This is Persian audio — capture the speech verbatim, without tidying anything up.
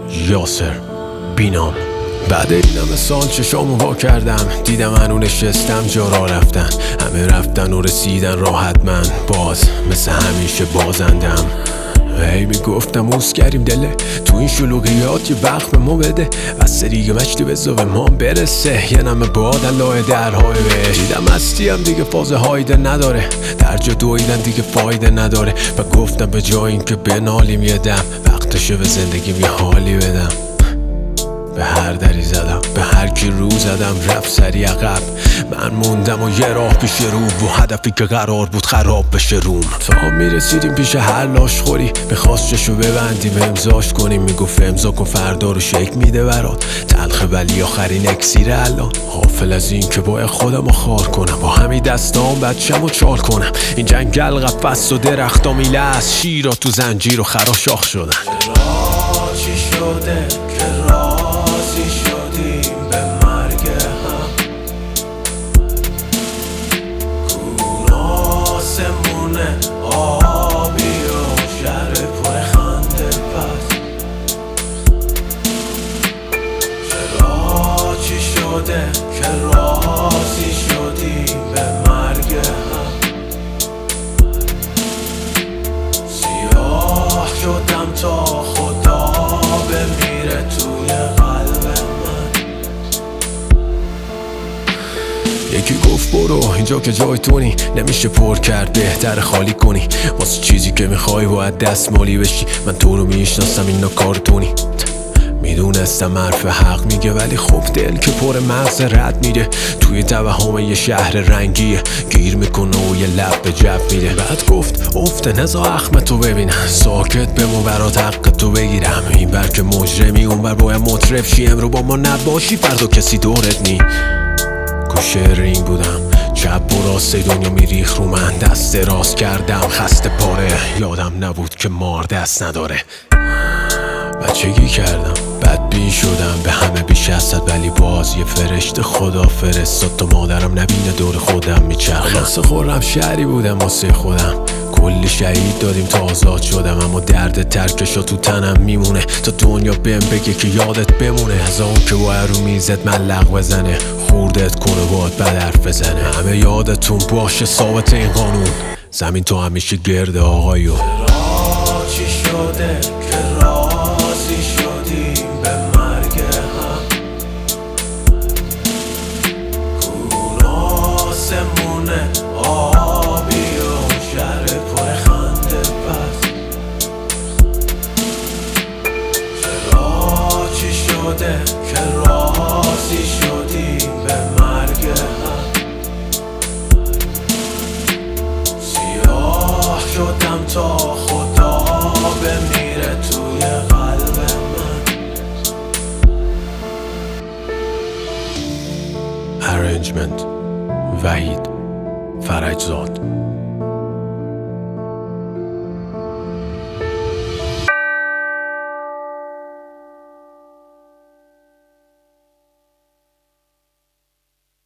یاسر بینام. بعد این همه سال چشامو وا کردم، دیدم هنو نشستم جا را رفتن، همه رفتن و رسیدن راحت، من باز مثل همیشه بازندم. هی میگفتم اوز کریم دله تو این شلوغیات، یه وقت به ما بده بس دیگه مشتی بزا به ما برسه، یه نمه باد لای درهای بهش. دیدم هستیم دیگه فاز هایده نداره، در جا دویدن دیگه فایده نداره، و گفتم به جای این که بنالیم یه دم، وقتشه به زندگیم یه حالی بدم. به هر دری زدم، به هر کی رو زدم رفت سری عقب، من موندم و یه راه پیش رو و هدفی که قرار بود خراب بشه روم. تا میرسیدیم پیش هر لاش خوری، میخواست چشو ببندیم امضاش کنیم، میگفت امضا کن فردا رو شک میده برات، تلخه ولی آخرین اکسیر الان. غافل از این که باید خودم رو خار کنم، با همین دستام بچم و چال کنم، این جنگل قفص و درختا میله از شیرا تو زنجیر و خراشاخ شدن. چرا چی شده که راضی شدیم به مرگ هم، کون آسمونه آبی و شهر پر خنده پس. چرا چی شده که راضی شدیم به مرگ هم، سیاه شدم تا خدا بمیره توی قلب من. یکی گفت برو اینجا که جای تونی، نمیشه پر کرد بهتر خالی کنی، واسه چیزی که میخوای باید دستمالی بشی، من تو رو میشناسم اینا کارتونی. میدونستم حرف حق میگه ولی خب دل که پر مغز رد میره، توی توهم یه شهر رنگیه، گیر میکنه و یه لب به جب میره. بعد گفت افته نزا اخمتو ببینم، ساکت بمون برات حق تو بگیرم، این بر که مجرمی اون بر باید مطرف شی، امرو با ما نباشی فردا کسی دورت نی. کوشر این بودم چپ و راست دنیا میریخ رو من، دست راست کردم خسته پاره، یادم نبود که مار دست نداره. بچگی کردم بدبین شدم به همه بیش از صد، ولی باز یه فرشته خدا فرستاد تا مادرم نبینه دور خودم میچرخم. واسه خورم شهری بودم واسه خودم، کلی شهید دادیم تا آزاد شدم، اما درد ترکشا تو تنم میمونه تا دنیا بهم بگه که یادت بمونه، از اون که باید رو میزت ملق بزنه، خوردت کنه باید بد حرف بزنه، همه یادتون باشه ثابت این قانون، زمین تو همیشه گرده آقایو. چرا چی شده که راضی شدیم به مرگ هم، کون آسمونه آبی و شهر پر خنده پس. چرا چی شده که راضی شدیم به مرگ هم، سیاه شدم تا خدا بمیره توی قلب من. Arrangement وحید فرجزاد.